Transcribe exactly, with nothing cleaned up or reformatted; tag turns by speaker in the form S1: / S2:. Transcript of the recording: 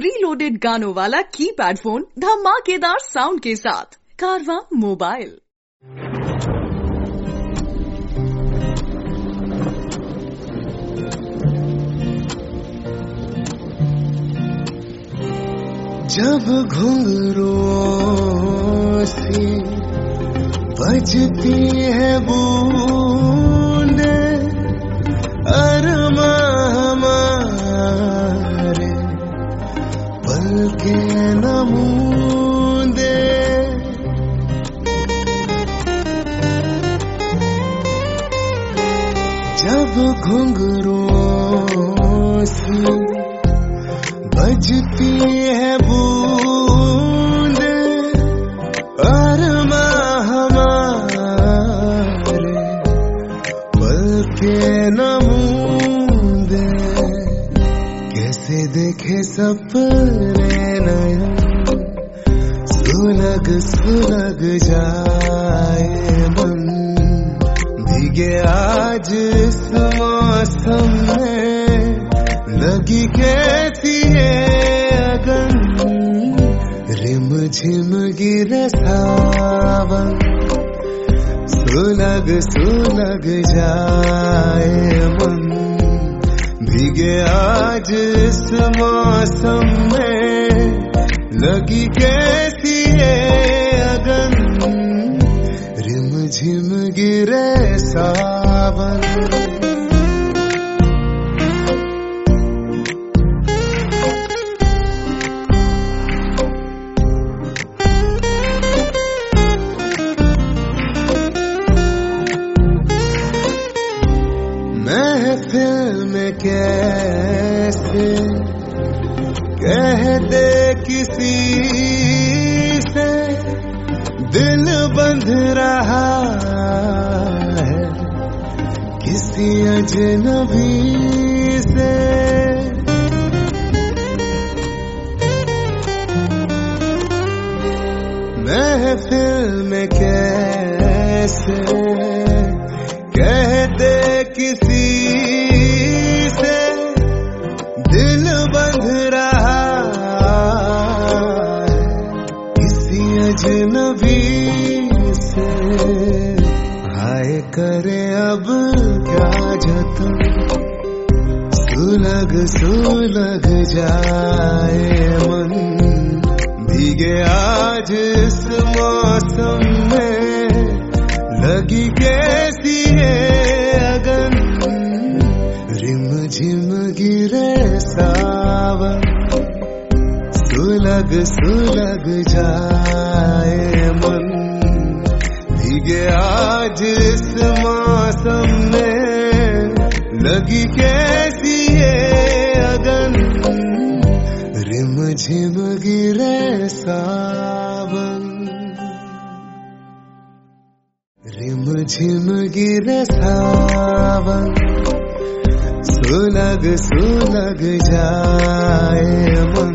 S1: Pre loaded गानों वाला keypad phone धमाकेदार साउंड के साथ कारवां मोबाइल।
S2: जब घुंघरुओं से बजती है बूंदे, अरमा हमारे पलके नमूंदे। जब घुंघरुओं से बजती है बूंदे, अरमा हमारे पलके नमूंदे। कैसे देखे सपने नया, सुलग सुलग जाए मन। भीगे आज इस मौसम में, लगी कैसी है अगन। रिम झिम गिरे सावन, सुलग सुलग जाए मन। भीगे आज इस मौसम में, लगी कैसी है अगन। रिम झिम गिरे सावन। महफिल में कैसे कह दे किसी से, दिल बंध रहा है किसी अजनबी से। महफिल में कैसे कह दे किसी से, दिल बंध रहा है किसी अजनबी से। हाय करे अब क्या जतन, सुलग सुलग जाए मन। भीगे आज इस मौसम में, लगी कैसी है अगन। रिम झिम गिरे सावन, सुलग सुलग जाए मन। भीगे आज इस मौसम में, लगी कैसी है अगन। रिम झिम गिरे सावन, रिम झिम गिरे सावन। सुलग सुलग जाए मन।